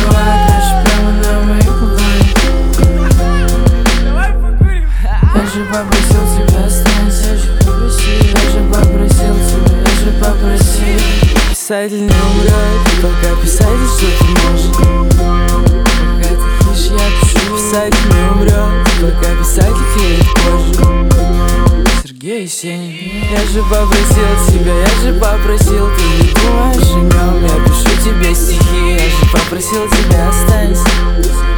убивает ночь прямо на моих губах. Я же попросил тебя останься, я же попросил тебя, я же попросил. Писатель не умрет, пока писатель что-то может. Пока ты пишешь, я пишу. Писатель не умрет, пока писатель клеит кожу. Сергей Есенин. Я же попросил тебя, я же попросил. Ты не думаешь о нем, я пишу тебе стихи. Я же попросил тебя останься.